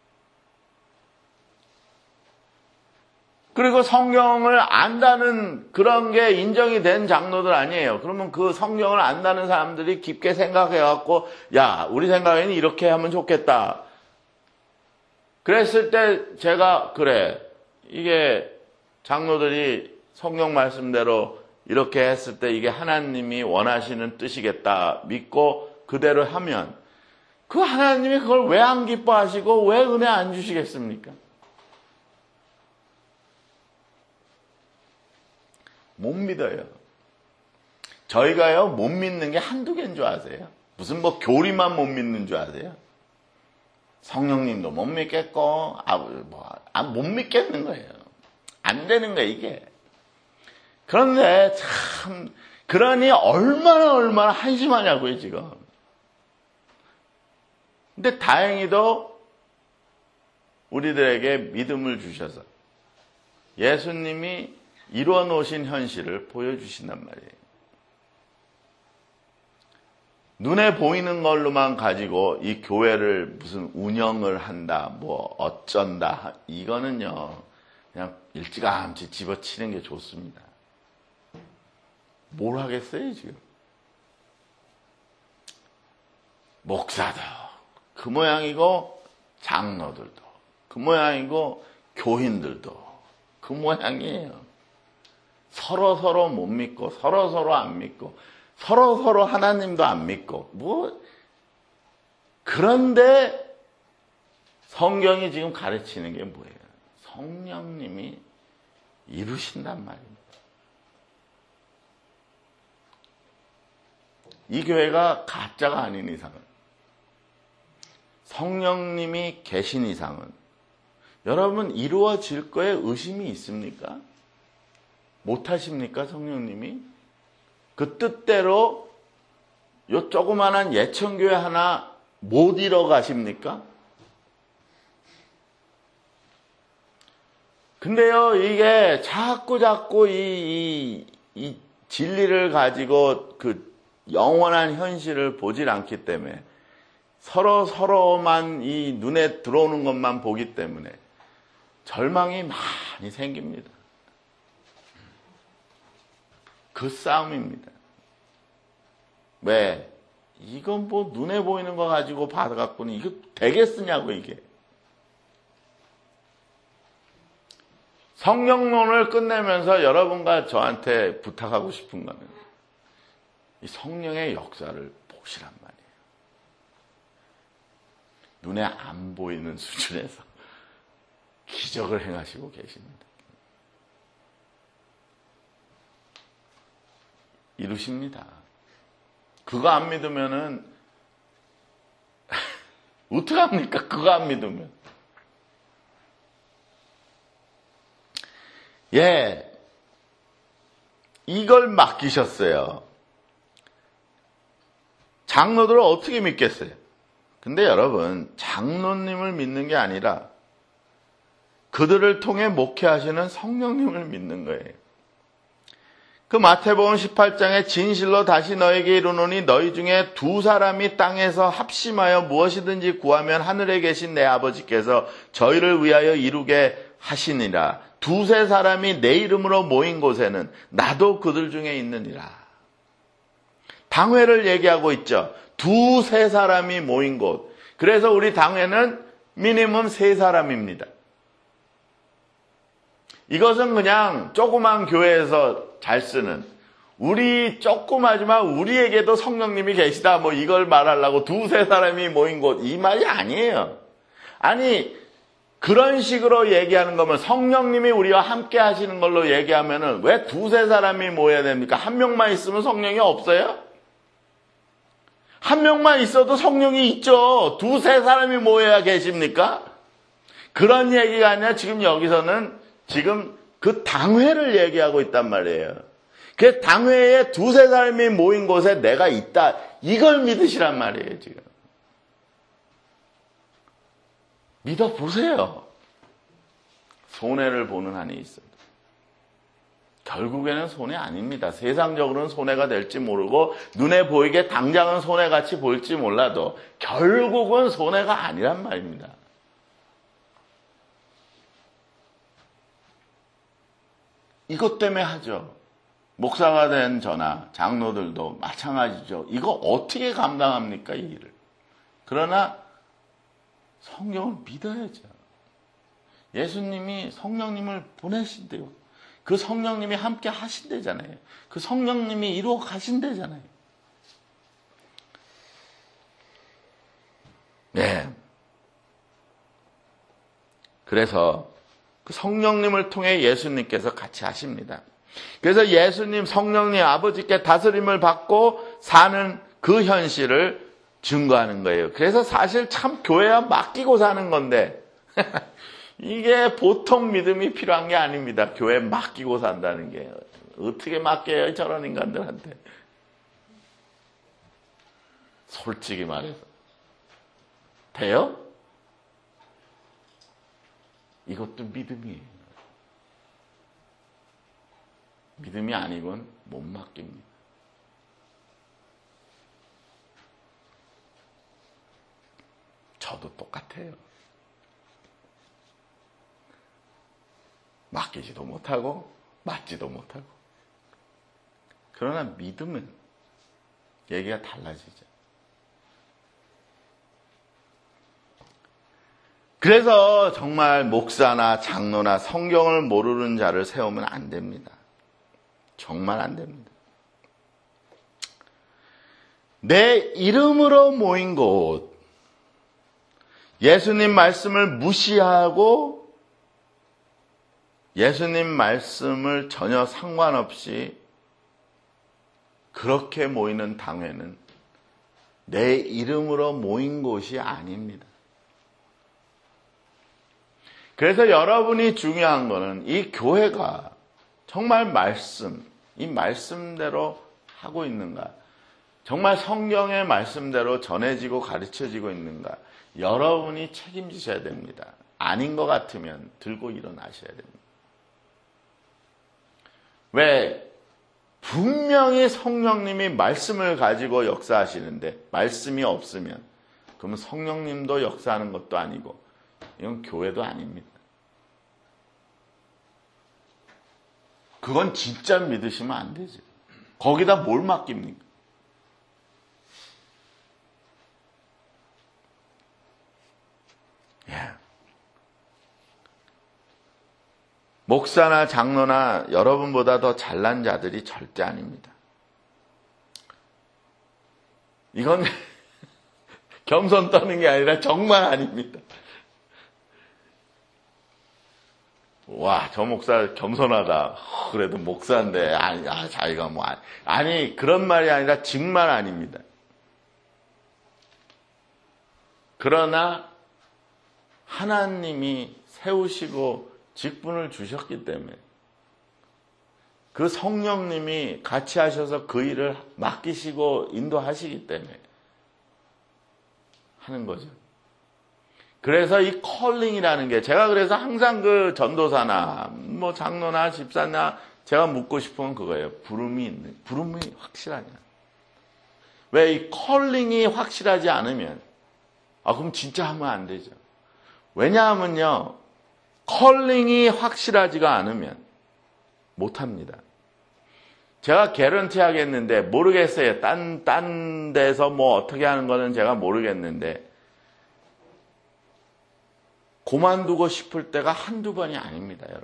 그리고 성경을 안다는 그런 게 인정이 된 장로들 아니에요. 그러면 그 성경을 안다는 사람들이 깊게 생각해갖고, 야, 우리 생각에는 이렇게 하면 좋겠다. 그랬을 때 제가, 그래, 이게 장로들이 성경 말씀대로 이렇게 했을 때 이게 하나님이 원하시는 뜻이겠다 믿고 그대로 하면, 그 하나님이 그걸 왜 안 기뻐하시고 왜 은혜 안 주시겠습니까? 못 믿어요. 저희가요, 못 믿는 게 한두 개인 줄 아세요? 무슨 뭐 교리만 못 믿는 줄 아세요? 성령님도 못 믿겠고, 아, 뭐, 아, 못 믿겠는 거예요. 안 되는 거예요, 이게. 그런데 참, 그러니 얼마나 얼마나 한심하냐고요, 지금. 근데 다행히도 우리들에게 믿음을 주셔서 예수님이 이루어 놓으신 현실을 보여주신단 말이에요. 눈에 보이는 걸로만 가지고 이 교회를 무슨 운영을 한다, 뭐 어쩐다, 이거는요, 그냥 일찌감치 집어치는 게 좋습니다. 뭘 하겠어요, 지금? 목사도 그 모양이고, 장로들도 그 모양이고, 교인들도 그 모양이에요. 서로 서로 못 믿고, 서로 서로 안 믿고, 서로 서로 하나님도 안 믿고, 뭐, 그런데 성경이 지금 가르치는 게 뭐예요? 성령님이 이루신단 말입니다. 이 교회가 가짜가 아닌 이상은, 성령님이 계신 이상은, 여러분 이루어질 거에 의심이 있습니까? 못하십니까, 성령님이? 그 뜻대로 요 조그만한 예천교회 하나 못 이뤄 가십니까? 근데요, 이게 자꾸 자꾸 이, 이, 이 진리를 가지고 그 영원한 현실을 보질 않기 때문에 서로 서로만 이 눈에 들어오는 것만 보기 때문에 절망이 많이 생깁니다. 그 싸움입니다. 왜? 이건 뭐 눈에 보이는 거 가지고 받아갖고는 이거 되겠으냐고, 이게. 성령론을 끝내면서 여러분과 저한테 부탁하고 싶은 거는 이 성령의 역사를 보시란 말이에요. 눈에 안 보이는 수준에서 기적을 행하시고 계십니다. 이루십니다. 그거 안 믿으면은 어떡합니까? 그거 안 믿으면. 예, 이걸 맡기셨어요. 장로들을 어떻게 믿겠어요? 근데 여러분, 장로님을 믿는 게 아니라 그들을 통해 목회하시는 성령님을 믿는 거예요. 그 마태복음 십팔 장에 진실로 다시 너에게 이르노니 너희 중에 두 사람이 땅에서 합심하여 무엇이든지 구하면 하늘에 계신 내 아버지께서 저희를 위하여 이루게 하시니라. 두세 사람이 내 이름으로 모인 곳에는 나도 그들 중에 있느니라. 당회를 얘기하고 있죠. 두세 사람이 모인 곳. 그래서 우리 당회는 미니멈 세 사람입니다. 이것은 그냥 조그만 교회에서 잘 쓰는, 우리 조그마지만 우리에게도 성령님이 계시다, 뭐 이걸 말하려고 두세 사람이 모인 곳, 이 말이 아니에요. 아니, 그런 식으로 얘기하는 거면 성령님이 우리와 함께 하시는 걸로 얘기하면은 왜 두세 사람이 모여야 됩니까? 한 명만 있으면 성령이 없어요? 한 명만 있어도 성령이 있죠. 두세 사람이 모여야 계십니까? 그런 얘기가 아니라 지금 여기서는 지금 그 당회를 얘기하고 있단 말이에요. 그 당회에 두세 사람이 모인 곳에 내가 있다. 이걸 믿으시란 말이에요, 지금. 믿어보세요. 손해를 보는 한이 있어도 결국에는 손해 아닙니다. 세상적으로는 손해가 될지 모르고 눈에 보이게 당장은 손해같이 보일지 몰라도 결국은 손해가 아니란 말입니다. 이것 때문에 하죠. 목사가 된 저나 장로들도 마찬가지죠. 이거 어떻게 감당합니까, 이 일을? 그러나 성경을 믿어야죠. 예수님이 성령님을 보내신대요. 그 성령님이 함께 하신대잖아요. 그 성령님이 이루어 가신대잖아요. 네. 그래서 그 성령님을 통해 예수님께서 같이 하십니다. 그래서 예수님, 성령님, 아버지께 다스림을 받고 사는 그 현실을 증거하는 거예요. 그래서 사실 참 교회와 맡기고 사는 건데 이게 보통 믿음이 필요한 게 아닙니다. 교회에 맡기고 산다는 게. 어떻게 맡겨요, 저런 인간들한테. 솔직히 말해서. 돼요? 이것도 믿음이에요. 믿음이 아니곤 못 맡깁니다. 저도 똑같아요. 맡기지도 못하고 맡지도 못하고. 그러나 믿음은 얘기가 달라지죠. 그래서 정말 목사나 장로나 성경을 모르는 자를 세우면 안 됩니다. 정말 안 됩니다. 내 이름으로 모인 곳, 예수님 말씀을 무시하고 예수님 말씀을 전혀 상관없이 그렇게 모이는 당회는 내 이름으로 모인 곳이 아닙니다. 그래서 여러분이 중요한 거는 이 교회가 정말 말씀, 이 말씀대로 하고 있는가? 정말 성경의 말씀대로 전해지고 가르쳐지고 있는가? 여러분이 책임지셔야 됩니다. 아닌 것 같으면 들고 일어나셔야 됩니다. 왜? 분명히 성령님이 말씀을 가지고 역사하시는데 말씀이 없으면 그러면 성령님도 역사하는 것도 아니고 이건 교회도 아닙니다. 그건 진짜 믿으시면 안 되죠. 거기다 뭘 맡깁니까? 예. 목사나 장로나 여러분보다 더 잘난 자들이 절대 아닙니다. 이건 겸손 떠는 게 아니라 정말 아닙니다. 와, 저 목사 겸손하다. 그래도 목사인데, 아니, 아, 자기가 뭐, 아니, 아니, 그런 말이 아니라 정말 아닙니다. 그러나, 하나님이 세우시고 직분을 주셨기 때문에, 그 성령님이 같이 하셔서 그 일을 맡기시고 인도하시기 때문에 하는 거죠. 그래서 이 컬링이라는 게 제가 그래서 항상 그 전도사나 뭐 장로나 집사나 제가 묻고 싶은 건 그거예요. 부름이 있는, 부름이 확실하냐. 왜 이 컬링이 확실하지 않으면 아 그럼 진짜 하면 안 되죠. 왜냐하면요. 컬링이 확실하지가 않으면 못 합니다. 제가 개런티 하겠는데 모르겠어요. 딴, 딴 데서 뭐 어떻게 하는 거는 제가 모르겠는데 그만두고 싶을 때가 한두 번이 아닙니다, 여러분.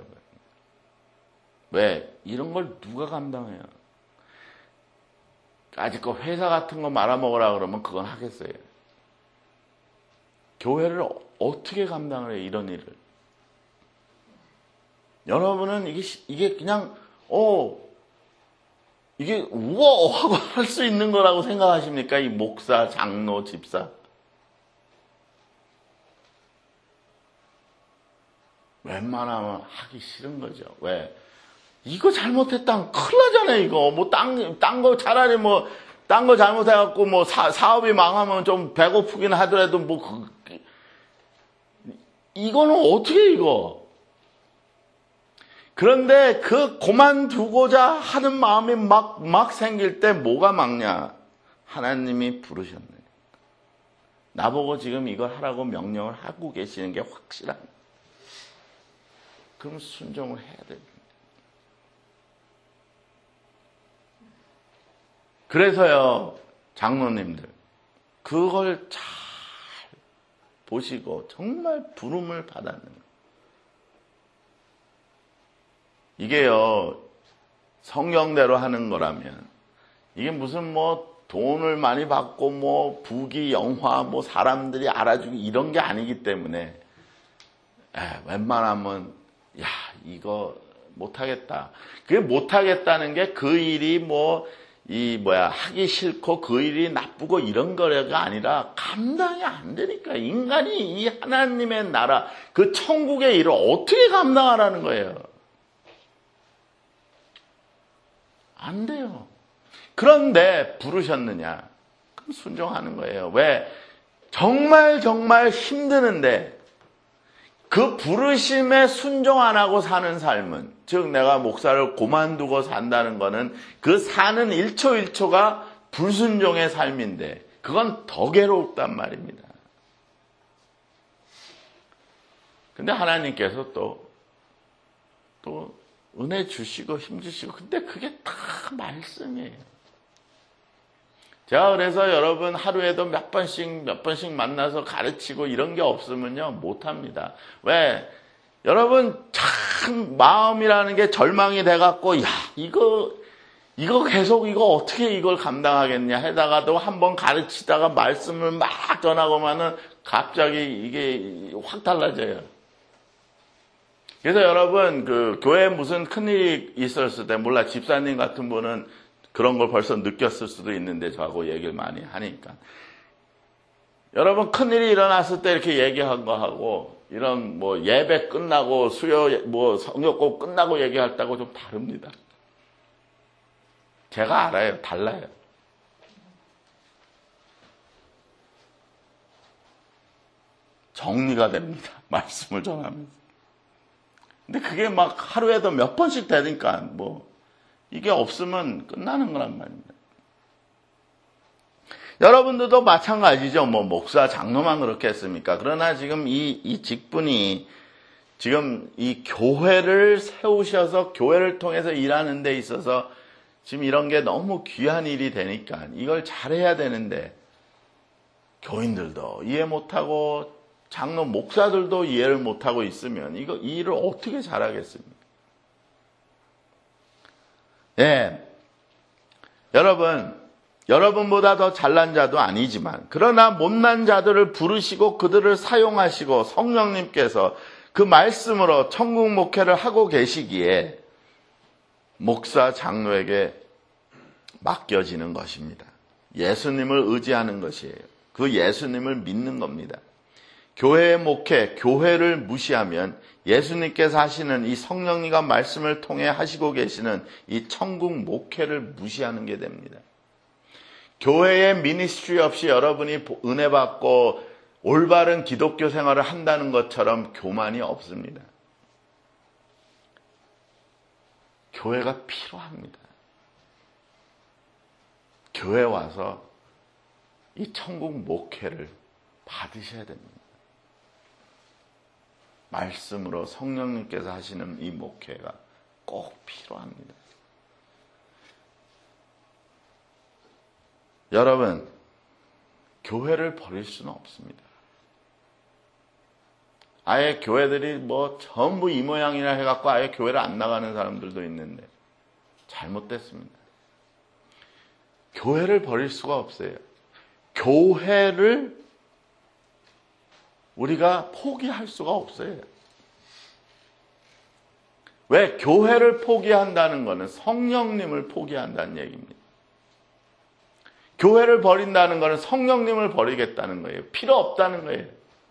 왜? 이런 걸 누가 감당해요? 아직 그 회사 같은 거 말아먹으라 그러면 그건 하겠어요. 교회를 어떻게 감당을 해요, 이런 일을? 여러분은 이게, 이게 그냥, 어, 이게 우와 하고 할 수 있는 거라고 생각하십니까? 이 목사, 장로, 집사. 웬만하면 하기 싫은 거죠. 왜? 이거 잘못했다면 큰일 나잖아요, 이거. 뭐, 딴, 딴 거 차라리 뭐, 딴 거 잘못해갖고 뭐, 사, 사업이 망하면 좀 배고프긴 하더라도 뭐, 그, 이거는 어떻게 이거? 그런데 그 그만두고자 하는 마음이 막, 막 생길 때 뭐가 막냐? 하나님이 부르셨네. 나보고 지금 이걸 하라고 명령을 하고 계시는 게 확실한. 그럼 순종을 해야 됩니다. 그래서요, 장로님들, 그걸 잘 보시고 정말 부름을 받았는 거예요. 이게요, 성경대로 하는 거라면, 이게 무슨 뭐 돈을 많이 받고 뭐 부귀 영화 뭐 사람들이 알아주기 이런 게 아니기 때문에 에, 웬만하면 야 이거 못하겠다. 그게 못하겠다는 게 그 일이 뭐 이 뭐야 하기 싫고 그 일이 나쁘고 이런 거가 아니라 감당이 안 되니까. 인간이 이 하나님의 나라 그 천국의 일을 어떻게 감당하라는 거예요. 안 돼요. 그런데 부르셨느냐? 그럼 순종하는 거예요. 왜? 정말 정말 힘드는데 그 부르심에 순종 안 하고 사는 삶은, 즉 내가 목사를 그만두고 산다는 거는 그 사는 일초 일초가 불순종의 삶인데 그건 더 괴롭단 말입니다. 근데 하나님께서 또, 또 은혜 주시고 힘 주시고, 근데 그게 다 말씀이에요. 제가 그래서 여러분 하루에도 몇 번씩 몇 번씩 만나서 가르치고 이런 게 없으면요 못합니다. 왜? 여러분 참 마음이라는 게 절망이 돼갖고 야 이거 이거 계속 이거 어떻게 이걸 감당하겠냐 해다가도 한번 가르치다가 말씀을 막 전하고만은 갑자기 이게 확 달라져요. 그래서 여러분 그 교회에 무슨 큰일이 있었을 때, 몰라 집사님 같은 분은 그런 걸 벌써 느꼈을 수도 있는데 저하고 얘기를 많이 하니까, 여러분 큰일이 일어났을 때 이렇게 얘기한 거 하고 이런 뭐 예배 끝나고 수요 뭐 성역고 끝나고 얘기할 때하고 좀 다릅니다. 제가 알아요. 달라요. 정리가 됩니다. 말씀을 전하면서. 근데 그게 막 하루에도 몇 번씩 되니까 뭐 이게 없으면 끝나는 거란 말입니다. 여러분들도 마찬가지죠. 뭐 목사, 장로만 그렇게 했습니까? 그러나 지금 이, 이 직분이 지금 이 교회를 세우셔서 교회를 통해서 일하는 데 있어서 지금 이런 게 너무 귀한 일이 되니까 이걸 잘해야 되는데 교인들도 이해 못하고 장로 목사들도 이해를 못하고 있으면 이거 이 일을 어떻게 잘하겠습니까? 예, 여러분, 여러분보다 더 잘난 자도 아니지만 그러나 못난 자들을 부르시고 그들을 사용하시고 성령님께서 그 말씀으로 천국 목회를 하고 계시기에 목사, 장로에게 맡겨지는 것입니다. 예수님을 의지하는 것이에요. 그 예수님을 믿는 겁니다. 교회의 목회, 교회를 무시하면 예수님께서 하시는 이 성령님과 말씀을 통해 하시고 계시는 이 천국 목회를 무시하는 게 됩니다. 교회의 미니스트리 없이 여러분이 은혜 받고 올바른 기독교 생활을 한다는 것처럼 교만이 없습니다. 교회가 필요합니다. 교회 와서 이 천국 목회를 받으셔야 됩니다. 말씀으로 성령님께서 하시는 이 목회가 꼭 필요합니다. 여러분, 교회를 버릴 수는 없습니다. 아예 교회들이 뭐 전부 이 모양이나 해갖고 아예 교회를 안 나가는 사람들도 있는데 잘못됐습니다. 교회를 버릴 수가 없어요. 교회를 우리가 포기할 수가 없어요. 왜? 교회를 포기한다는 것은 성령님을 포기한다는 얘기입니다. 교회를 버린다는 것은 성령님을 버리겠다는 거예요. 필요 없다는 거예요.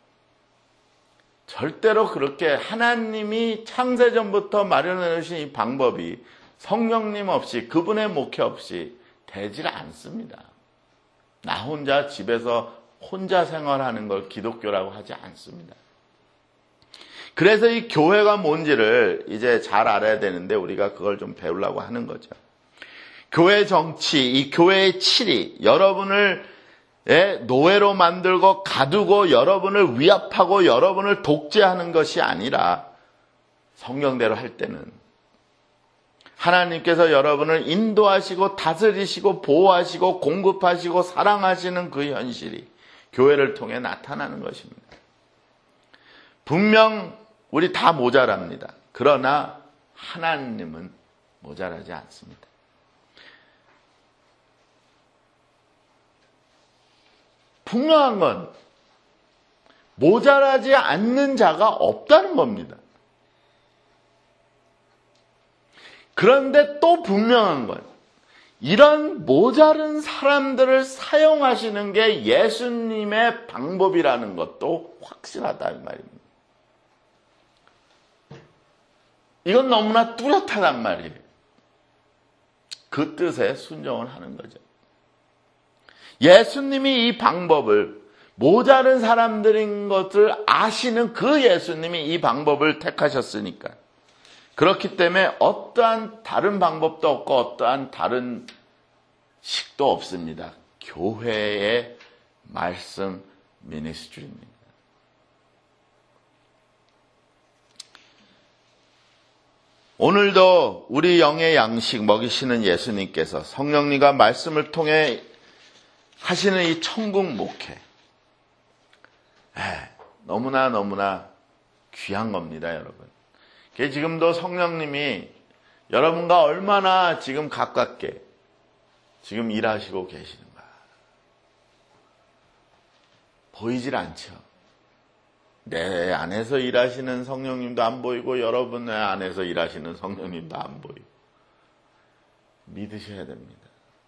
절대로 그렇게 하나님이 창세전부터 마련해 놓으신 이 방법이 성령님 없이, 그분의 목회 없이 되질 않습니다. 나 혼자 집에서 혼자 생활하는 걸 기독교라고 하지 않습니다. 그래서 이 교회가 뭔지를 이제 잘 알아야 되는데 우리가 그걸 좀 배우려고 하는 거죠. 교회 정치, 이 교회의 치리, 여러분을 노예로 만들고 가두고 여러분을 위압하고 여러분을 독재하는 것이 아니라 성경대로 할 때는 하나님께서 여러분을 인도하시고 다스리시고 보호하시고 공급하시고 사랑하시는 그 현실이 교회를 통해 나타나는 것입니다. 분명 우리 다 모자랍니다. 그러나 하나님은 모자라지 않습니다. 분명한 건 모자라지 않는 자가 없다는 겁니다. 그런데 또 분명한 건 이런 모자른 사람들을 사용하시는 게 예수님의 방법이라는 것도 확실하다는 말입니다. 이건 너무나 뚜렷하단 말이에요. 그 뜻에 순종을 하는 거죠. 예수님이 이 방법을 모자른 사람들인 것을 아시는 그 예수님이 이 방법을 택하셨으니까 그렇기 때문에 어떠한 다른 방법도 없고 어떠한 다른 식도 없습니다. 교회의 말씀 미니스트리입니다. 오늘도 우리 영의 양식 먹이시는 예수님께서 성령님과 말씀을 통해 하시는 이 천국 목회, 에이, 너무나 너무나 귀한 겁니다, 여러분. 지금도 성령님이 여러분과 얼마나 지금 가깝게 지금 일하시고 계시는가 보이질 않죠. 내 안에서 일하시는 성령님도 안 보이고 여러분의 안에서 일하시는 성령님도 안 보이고 믿으셔야 됩니다.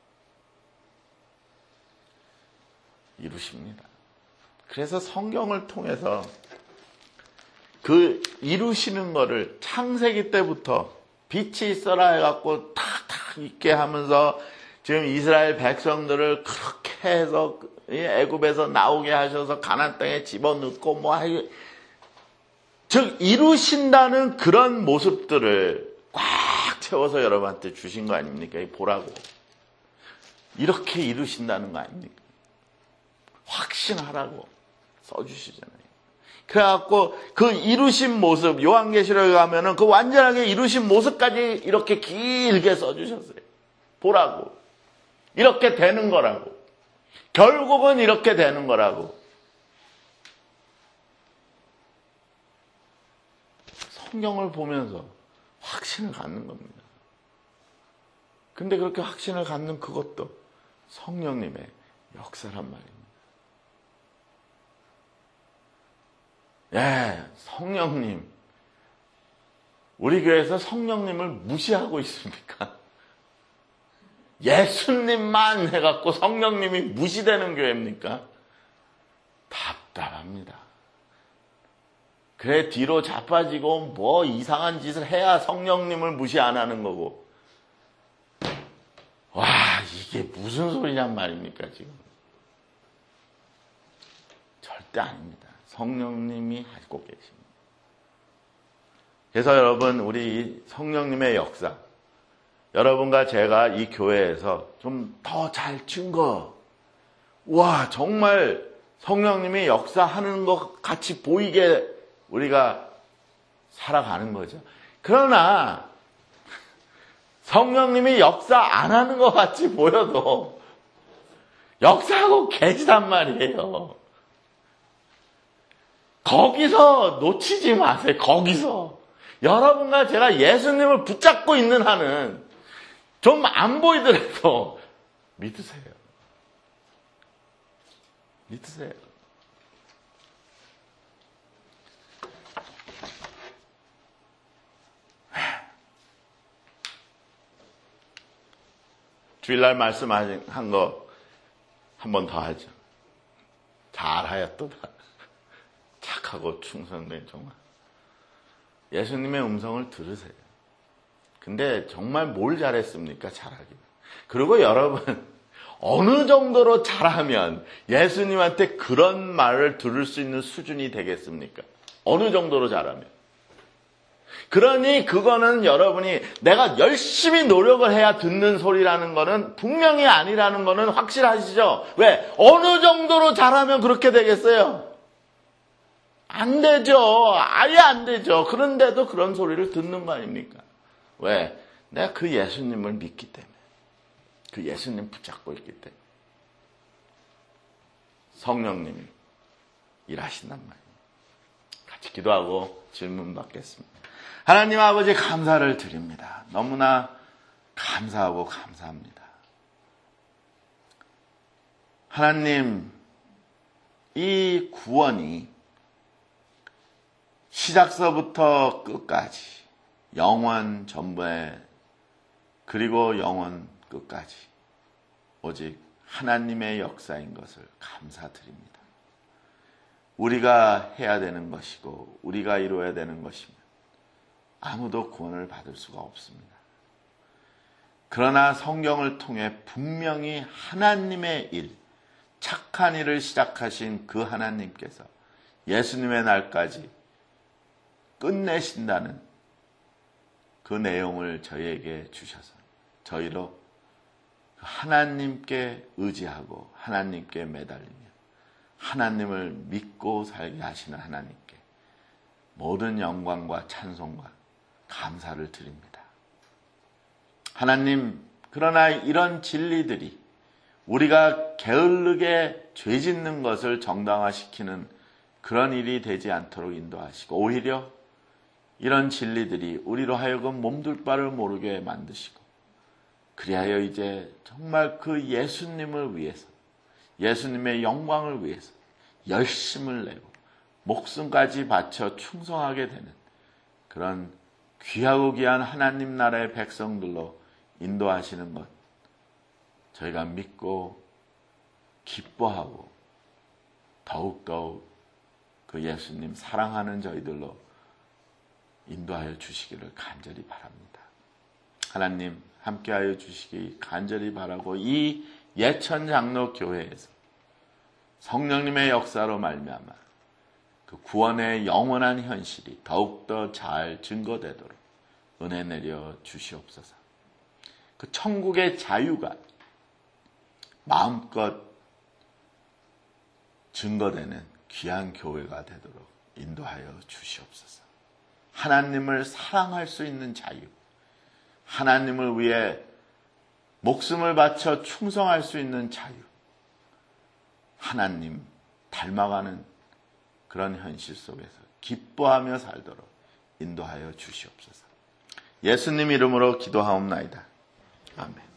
이루십니다. 그래서 성경을 통해서 그 이루시는 거를 창세기 때부터 빛이 있어라 해갖고 탁탁 있게 하면서 지금 이스라엘 백성들을 그렇게 해서 애굽에서 나오게 하셔서 가나안 땅에 집어넣고 뭐 하기, 즉 이루신다는 그런 모습들을 꽉 채워서 여러분한테 주신 거 아닙니까? 보라고. 이렇게 이루신다는 거 아닙니까? 확신하라고 써주시잖아요. 그래갖고 그 이루신 모습, 요한계시록에 가면은 그 완전하게 이루신 모습까지 이렇게 길게 써주셨어요. 보라고. 이렇게 되는 거라고. 결국은 이렇게 되는 거라고. 성경을 보면서 확신을 갖는 겁니다. 근데 그렇게 확신을 갖는 그것도 성령님의 역사란 말입니다. 예, 성령님. 우리 교회에서 성령님을 무시하고 있습니까? 예수님만 해갖고 성령님이 무시되는 교회입니까? 답답합니다. 그래, 뒤로 자빠지고 뭐 이상한 짓을 해야 성령님을 무시 안 하는 거고. 와, 이게 무슨 소리냔 말입니까, 지금. 절대 아닙니다. 성령님이 하고 계십니다. 그래서 여러분, 우리 성령님의 역사, 여러분과 제가 이 교회에서 좀 더 잘 증거, 와, 정말 성령님이 역사하는 것 같이 보이게 우리가 살아가는 거죠. 그러나 성령님이 역사 안 하는 것 같이 보여도 역사하고 계시단 말이에요. 거기서 놓치지 마세요. 거기서. 여러분과 제가 예수님을 붙잡고 있는 한은 좀 안 보이더라도 믿으세요. 믿으세요. 주일날 말씀한 거 한 번 더 하죠. 잘하였도다. 착하고 충성된 정말. 예수님의 음성을 들으세요. 근데 정말 뭘 잘했습니까? 잘하기. 그리고 여러분, 어느 정도로 잘하면 예수님한테 그런 말을 들을 수 있는 수준이 되겠습니까? 어느 정도로 잘하면. 그러니 그거는 여러분이 내가 열심히 노력을 해야 듣는 소리라는 거는 분명히 아니라는 거는 확실하시죠? 왜? 어느 정도로 잘하면 그렇게 되겠어요? 안 되죠. 아예 안 되죠. 그런데도 그런 소리를 듣는 거 아닙니까? 왜? 내가 그 예수님을 믿기 때문에. 그 예수님 붙잡고 있기 때문에. 성령님이 일하신단 말이에요. 같이 기도하고 질문 받겠습니다. 하나님 아버지 감사를 드립니다. 너무나 감사하고 감사합니다. 하나님, 이 구원이 시작서부터 끝까지 영원 전부에 그리고 영원 끝까지 오직 하나님의 역사인 것을 감사드립니다. 우리가 해야 되는 것이고 우리가 이루어야 되는 것이면 아무도 구원을 받을 수가 없습니다. 그러나 성경을 통해 분명히 하나님의 일, 착한 일을 시작하신 그 하나님께서 예수님의 날까지 끝내신다는 그 내용을 저희에게 주셔서 저희로 하나님께 의지하고 하나님께 매달리며 하나님을 믿고 살게 하시는 하나님께 모든 영광과 찬송과 감사를 드립니다. 하나님, 그러나 이런 진리들이 우리가 게을르게 죄 짓는 것을 정당화시키는 그런 일이 되지 않도록 인도하시고 오히려 이런 진리들이 우리로 하여금 몸둘 바를 모르게 만드시고 그리하여 이제 정말 그 예수님을 위해서 예수님의 영광을 위해서 열심을 내고 목숨까지 바쳐 충성하게 되는 그런 귀하고 귀한 하나님 나라의 백성들로 인도하시는 것 저희가 믿고 기뻐하고 더욱더욱 그 예수님 사랑하는 저희들로 인도하여 주시기를 간절히 바랍니다. 하나님 함께하여 주시기 간절히 바라고 이 예천장로교회에서 성령님의 역사로 말미암아 그 구원의 영원한 현실이 더욱더 잘 증거되도록 은혜 내려 주시옵소서. 그 천국의 자유가 마음껏 증거되는 귀한 교회가 되도록 인도하여 주시옵소서. 하나님을 사랑할 수 있는 자유, 하나님을 위해 목숨을 바쳐 충성할 수 있는 자유, 하나님 닮아가는 그런 현실 속에서 기뻐하며 살도록 인도하여 주시옵소서. 예수님 이름으로 기도하옵나이다. 아멘.